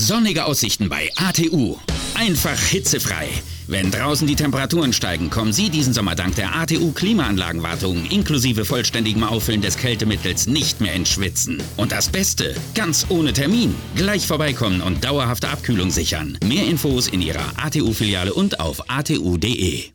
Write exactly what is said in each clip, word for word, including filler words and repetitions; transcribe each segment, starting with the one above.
Sonnige Aussichten bei A T U. Einfach hitzefrei. Wenn draußen die Temperaturen steigen, kommen Sie diesen Sommer dank der A T U Klimaanlagenwartung inklusive vollständigem Auffüllen des Kältemittels nicht mehr ins Schwitzen. Und das Beste, ganz ohne Termin. Gleich vorbeikommen und dauerhafte Abkühlung sichern. Mehr Infos in Ihrer A T U-Filiale und auf a t u punkt d e.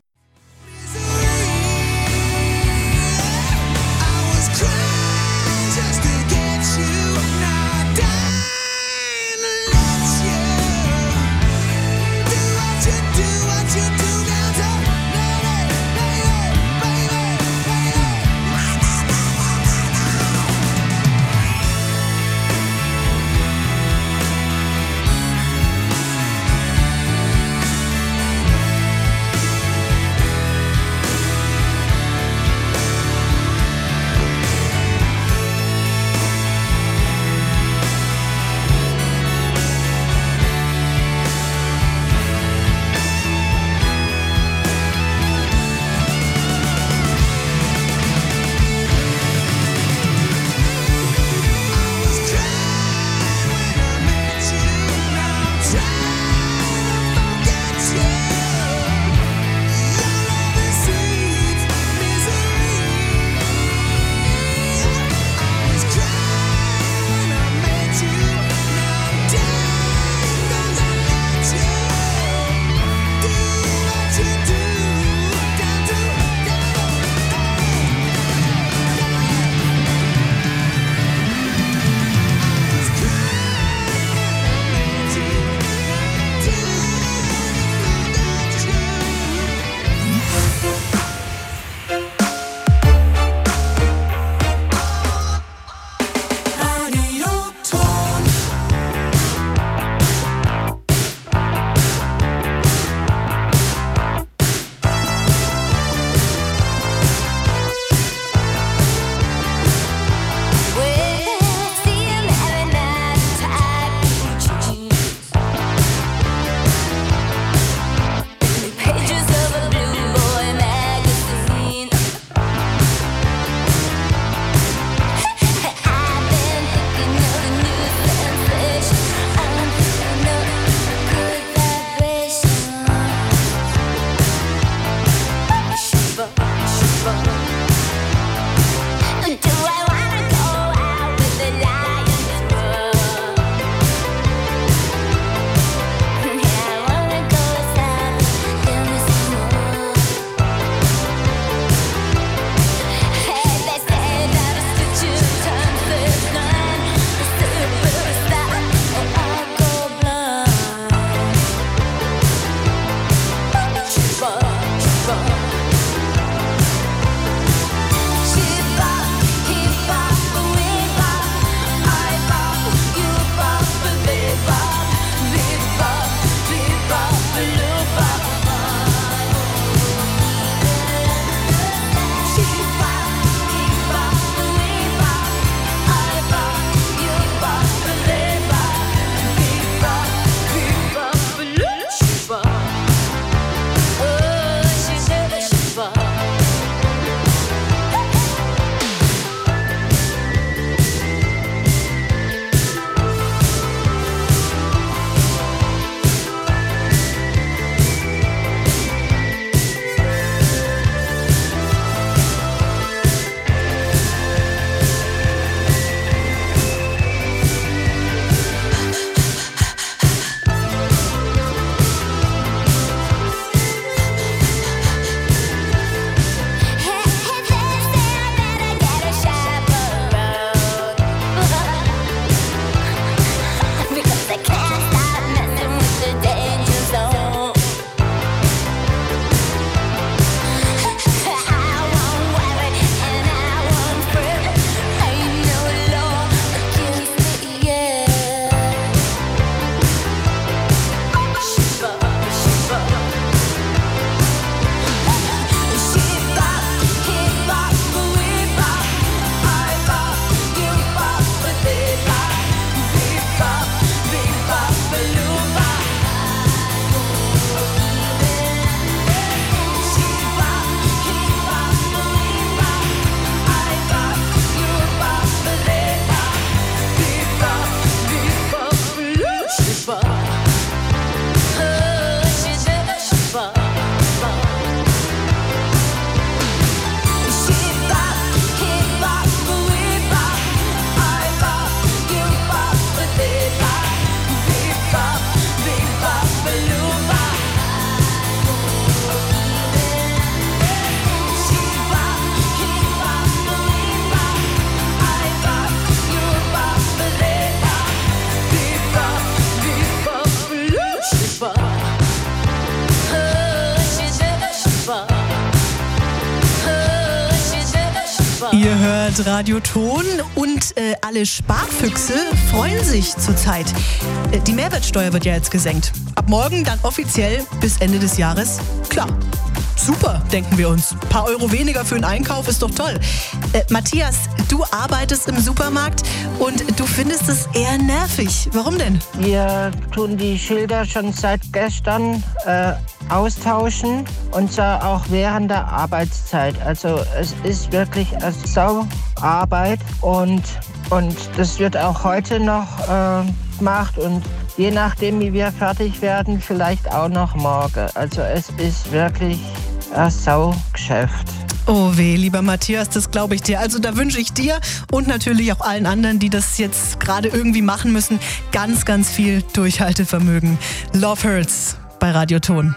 Ihr hört Radio Ton und äh, alle Sparfüchse freuen sich zurzeit. Äh, die Mehrwertsteuer wird ja jetzt gesenkt. Ab morgen dann offiziell bis Ende des Jahres. Klar, super, denken wir uns. Ein paar Euro weniger für einen Einkauf ist doch toll. Äh, Matthias, du arbeitest im Supermarkt und du findest es eher nervig. Warum denn? Wir tun die Schilder schon seit gestern äh, austauschen und zwar auch während der Arbeitszeit. Also es ist wirklich eine Sauarbeit und, und das wird auch heute noch äh, gemacht und je nachdem, wie wir fertig werden, vielleicht auch noch morgen. Also es ist wirklich ein Saugeschäft. Oh weh, lieber Matthias, das glaube ich dir. Also da wünsche ich dir und natürlich auch allen anderen, die das jetzt gerade irgendwie machen müssen, ganz, ganz viel Durchhaltevermögen. Love Hurts bei Radio Ton.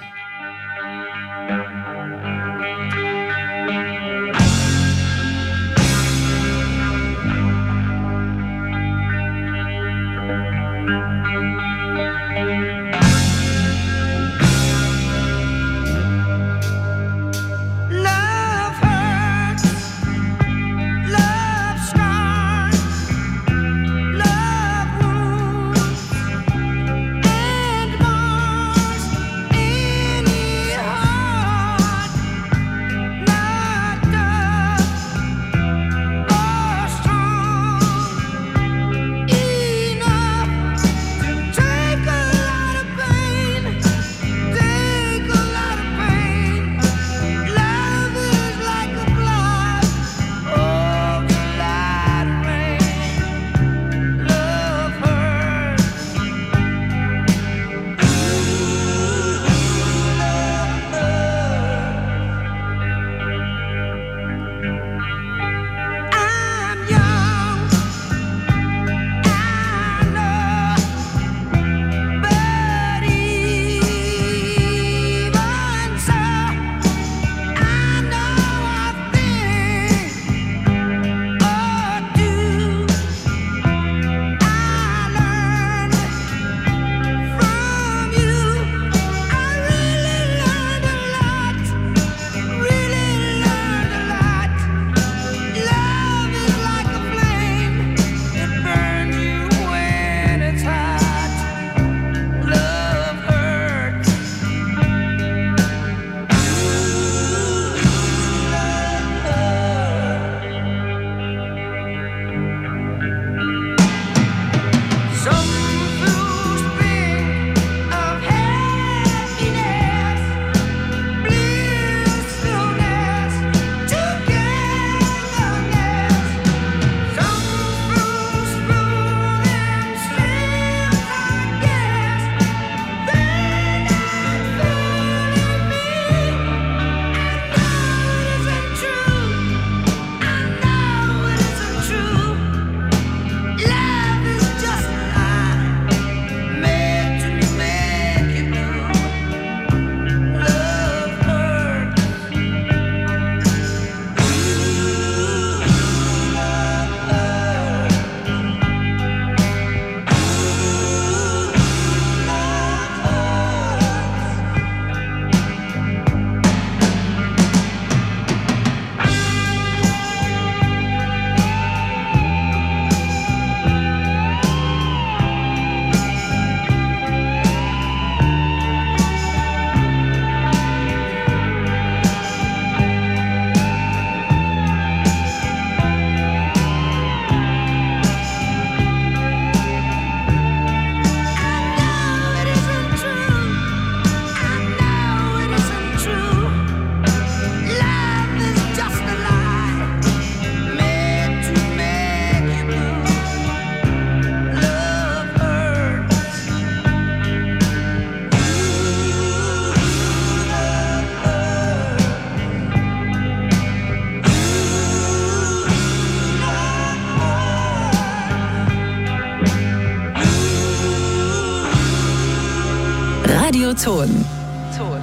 Radio Ton. Ton.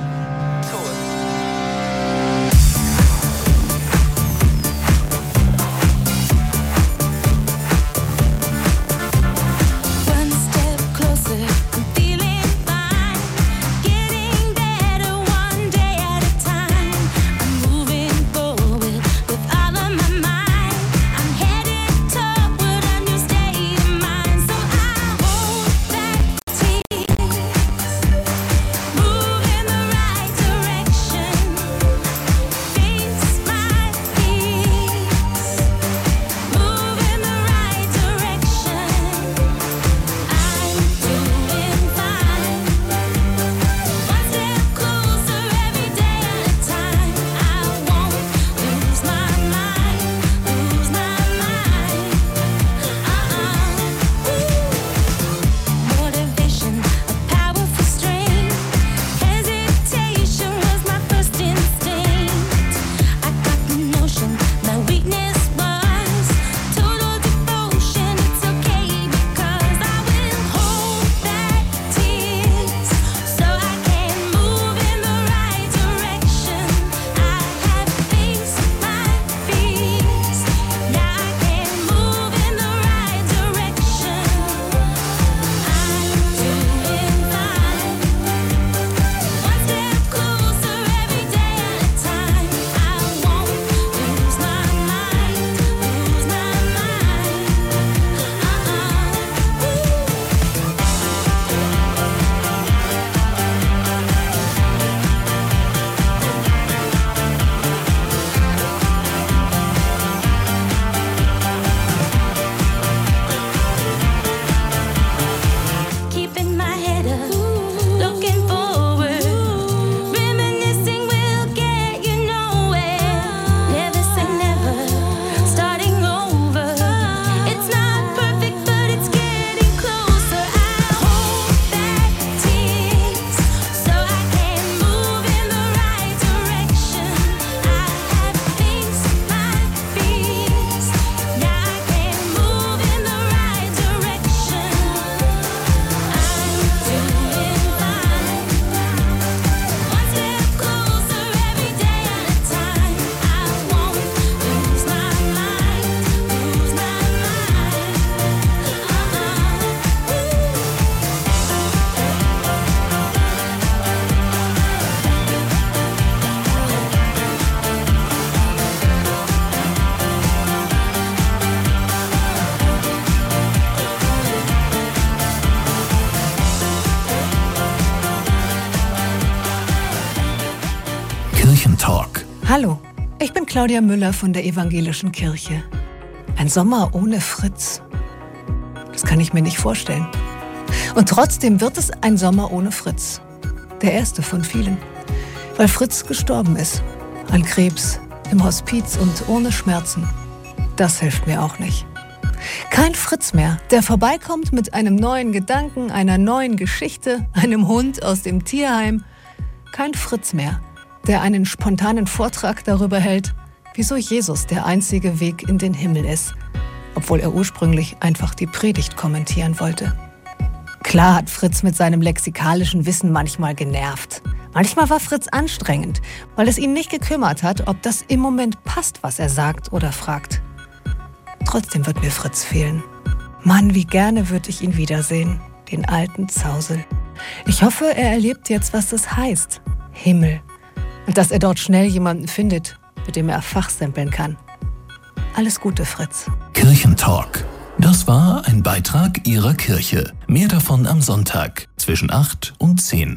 One day at a time, I'm moving forward with all of my mind. Hallo, ich bin Claudia Müller von der Evangelischen Kirche. Ein Sommer ohne Fritz? Das kann ich mir nicht vorstellen. Und trotzdem wird es ein Sommer ohne Fritz. Der erste von vielen. Weil Fritz gestorben ist. An Krebs, im Hospiz und ohne Schmerzen. Das hilft mir auch nicht. Kein Fritz mehr, der vorbeikommt mit einem neuen Gedanken, einer neuen Geschichte, einem Hund aus dem Tierheim. Kein Fritz mehr, der einen spontanen Vortrag darüber hält, wieso Jesus der einzige Weg in den Himmel ist, obwohl er ursprünglich einfach die Predigt kommentieren wollte. Klar hat Fritz mit seinem lexikalischen Wissen manchmal genervt. Manchmal war Fritz anstrengend, weil es ihn nicht gekümmert hat, ob das im Moment passt, was er sagt oder fragt. Trotzdem wird mir Fritz fehlen. Mann, wie gerne würde ich ihn wiedersehen, den alten Zausel. Ich hoffe, er erlebt jetzt, was das heißt. Himmel. Und dass er dort schnell jemanden findet, mit dem er fachsimpeln kann. Alles Gute, Fritz. Kirchentalk. Das war ein Beitrag Ihrer Kirche. Mehr davon am Sonntag zwischen acht und zehn.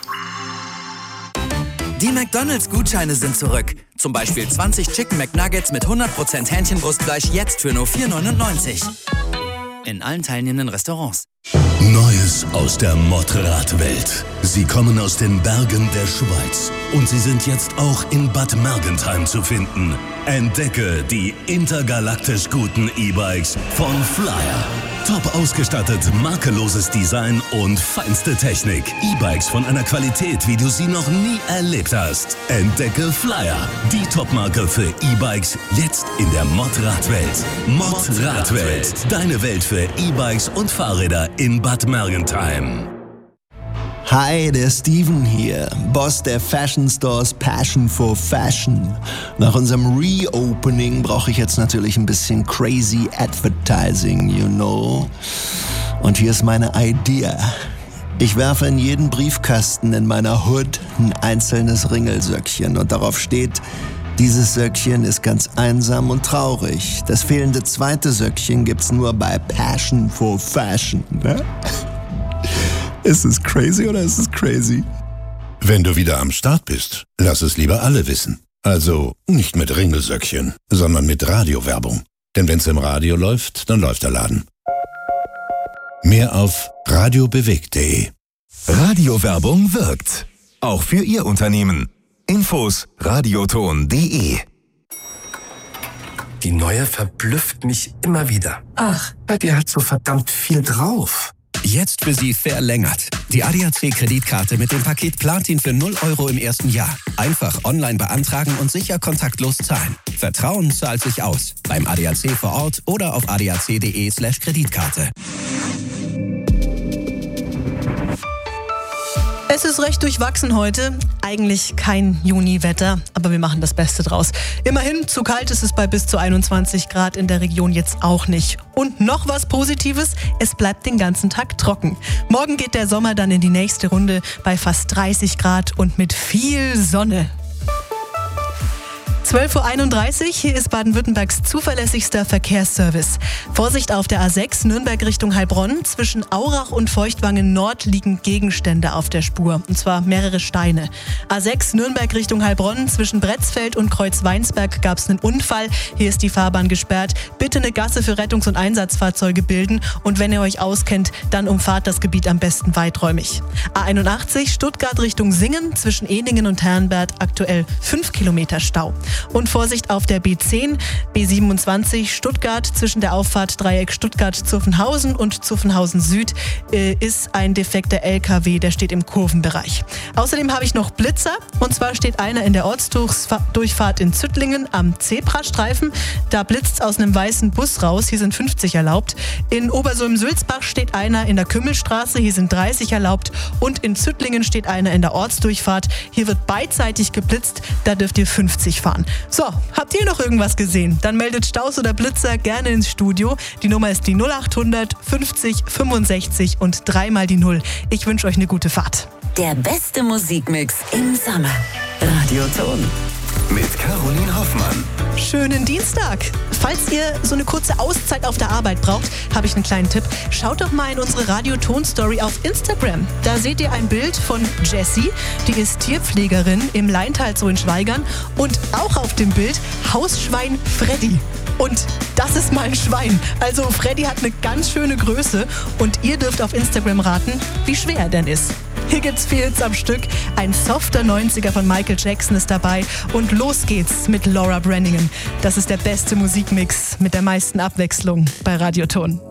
Die McDonald's-Gutscheine sind zurück. Zum Beispiel zwanzig Chicken McNuggets mit hundert Prozent Hähnchenbrustfleisch jetzt für nur vier neunundneunzig. In allen teilnehmenden Restaurants. Neues aus der Motorradwelt. Sie kommen aus den Bergen der Schweiz und sie sind jetzt auch in Bad Mergentheim zu finden. Entdecke die intergalaktisch guten E-Bikes von Flyer. Top ausgestattet, makelloses Design und feinste Technik. E-Bikes von einer Qualität, wie du sie noch nie erlebt hast. Entdecke Flyer, die Topmarke für E-Bikes, jetzt in der Motorradwelt. Motorradwelt, deine Welt für E-Bikes und Fahrräder in Bad Mergentheim. Hi, der Steven hier, Boss der Fashion Stores Passion for Fashion. Nach unserem Reopening brauche ich jetzt natürlich ein bisschen crazy Advertising, you know. Und hier ist meine Idee. Ich werfe in jeden Briefkasten in meiner Hood ein einzelnes Ringelsöckchen und darauf steht: Dieses Söckchen ist ganz einsam und traurig. Das fehlende zweite Söckchen gibt's nur bei Passion for Fashion, ne? Ist es crazy oder ist es crazy? Wenn du wieder am Start bist, lass es lieber alle wissen. Also nicht mit Ringelsöckchen, sondern mit Radiowerbung. Denn wenn's im Radio läuft, dann läuft der Laden. Mehr auf radiobewegt punkt de. Radiowerbung wirkt. Auch für Ihr Unternehmen. Infos radioton punkt de. Die neue verblüfft mich immer wieder. Ach, bei dir hat so verdammt viel drauf. Jetzt für Sie verlängert. Die A D A C-Kreditkarte mit dem Paket Platin für null Euro im ersten Jahr. Einfach online beantragen und sicher kontaktlos zahlen. Vertrauen zahlt sich aus. Beim A D A C vor Ort oder auf adac punkt de slash Kreditkarte. Es ist recht durchwachsen heute. Eigentlich kein Juniwetter, aber wir machen das Beste draus. Immerhin, zu kalt ist es bei bis zu einundzwanzig Grad in der Region jetzt auch nicht. Und noch was Positives, es bleibt den ganzen Tag trocken. Morgen geht der Sommer dann in die nächste Runde bei fast dreißig Grad und mit viel Sonne. zwölf Uhr einunddreißig, hier ist Baden-Württembergs zuverlässigster Verkehrsservice. Vorsicht auf der A sechs, Nürnberg Richtung Heilbronn. Zwischen Aurach und Feuchtwangen Nord liegen Gegenstände auf der Spur, und zwar mehrere Steine. A sechs, Nürnberg Richtung Heilbronn. Zwischen Bretzfeld und Kreuzweinsberg gab es einen Unfall. Hier ist die Fahrbahn gesperrt. Bitte eine Gasse für Rettungs- und Einsatzfahrzeuge bilden. Und wenn ihr euch auskennt, dann umfahrt das Gebiet am besten weiträumig. A einundachtzig, Stuttgart Richtung Singen. Zwischen Ehningen und Herrenberg aktuell fünf Kilometer Stau. Und Vorsicht auf der B zehn, B siebenundzwanzig Stuttgart zwischen der Auffahrt Dreieck Stuttgart-Zuffenhausen und Zuffenhausen Süd äh, ist ein defekter L K W, der steht im Kurvenbereich. Außerdem habe ich noch Blitzer, und zwar steht einer in der Ortsdurchfahrt in Züttlingen am Zebrastreifen. Da blitzt aus einem weißen Bus raus, hier sind fünfzig erlaubt. In Obersulm-Sülzbach steht einer in der Kümmelstraße, hier sind dreißig erlaubt. Und in Züttlingen steht einer in der Ortsdurchfahrt, hier wird beidseitig geblitzt, da dürft ihr fünfzig fahren. So, habt ihr noch irgendwas gesehen? Dann meldet Staus oder Blitzer gerne ins Studio. Die Nummer ist die null achthundert fünfzig fünfundsechzig und dreimal die Null. Ich wünsche euch eine gute Fahrt. Der beste Musikmix im Sommer. Radioton. Mit Caroline Hoffmann. Schönen Dienstag. Falls ihr so eine kurze Auszeit auf der Arbeit braucht, habe ich einen kleinen Tipp. Schaut doch mal in unsere Radio-Ton-Story auf Instagram. Da seht ihr ein Bild von Jessie, die ist Tierpflegerin im Leintal Zoo in Schwaigern, und auch auf dem Bild Hausschwein Freddy. Und das ist mal ein Schwein. Also Freddy hat eine ganz schöne Größe und ihr dürft auf Instagram raten, wie schwer er denn ist. Hier gibt's vier Hits am Stück. Ein softer neunziger von Michael Jackson ist dabei. Und los geht's mit Laura Branigan. Das ist der beste Musikmix mit der meisten Abwechslung bei Radioton.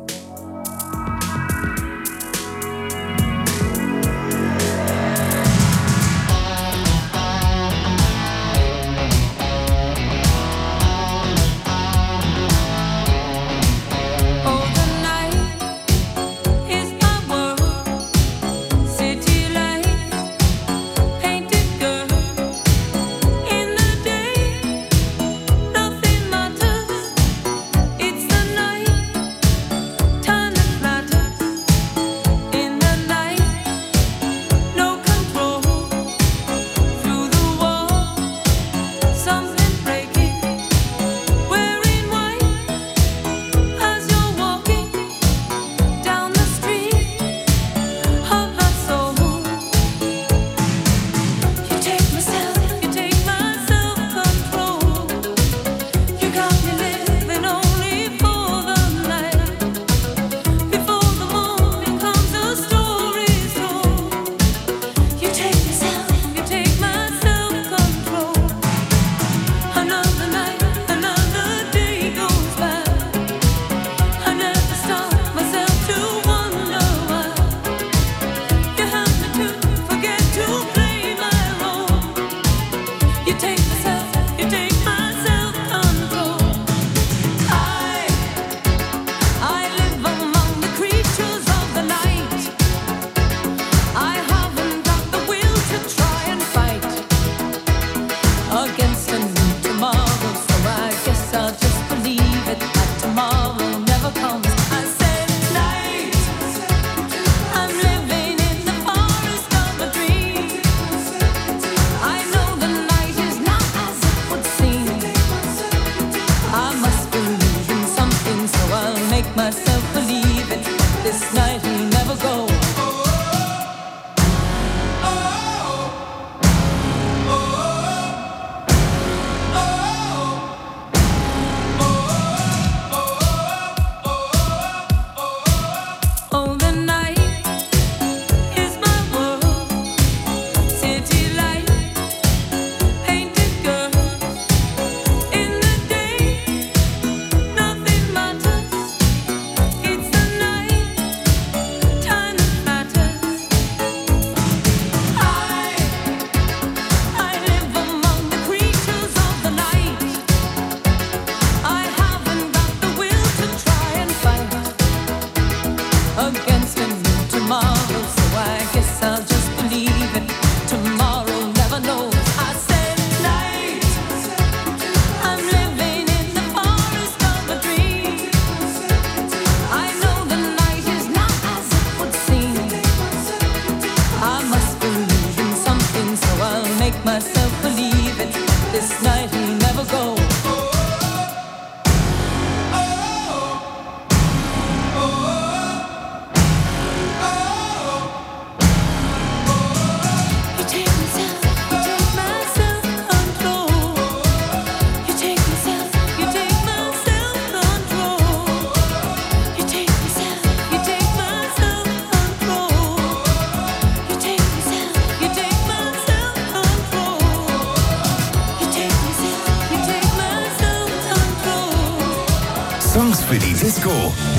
Songs für die Disco.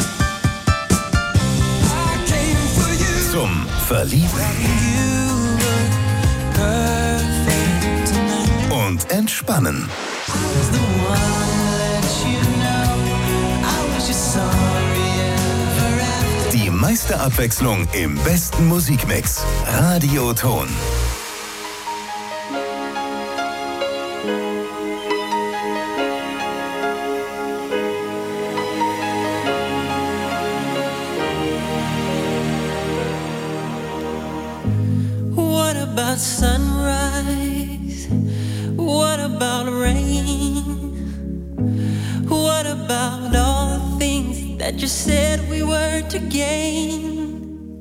Zum Verlieben. Und Entspannen. Die meiste Abwechslung im besten Musikmix. Radioton. What about sunrise? What about rain? What about all the things that you said we were to gain?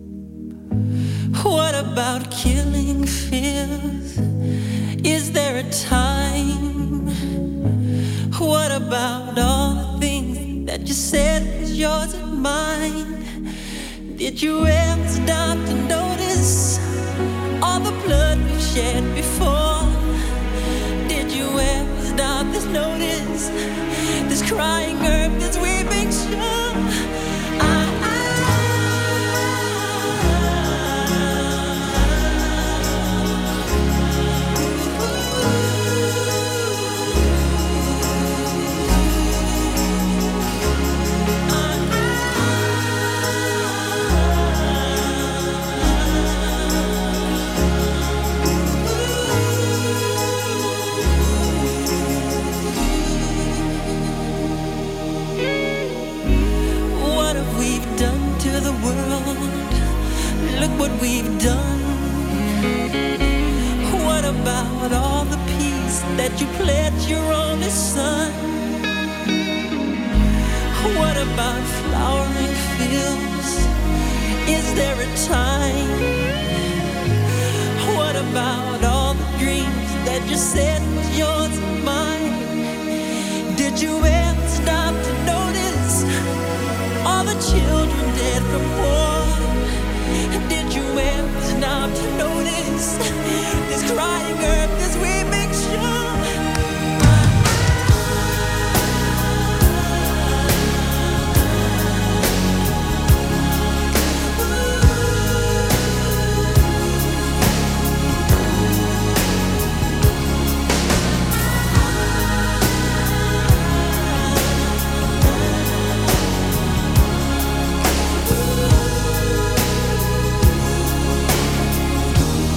What about killing fears? Is there a time? What about all the things that you said was yours and mine? Did you ever stop to notice all the blood we've shed before? Did you ever stop to notice this crying earth, this weeping shore? I look what we've done. What about all the peace that you pledged your only son? What about flowering fields? Is there a time?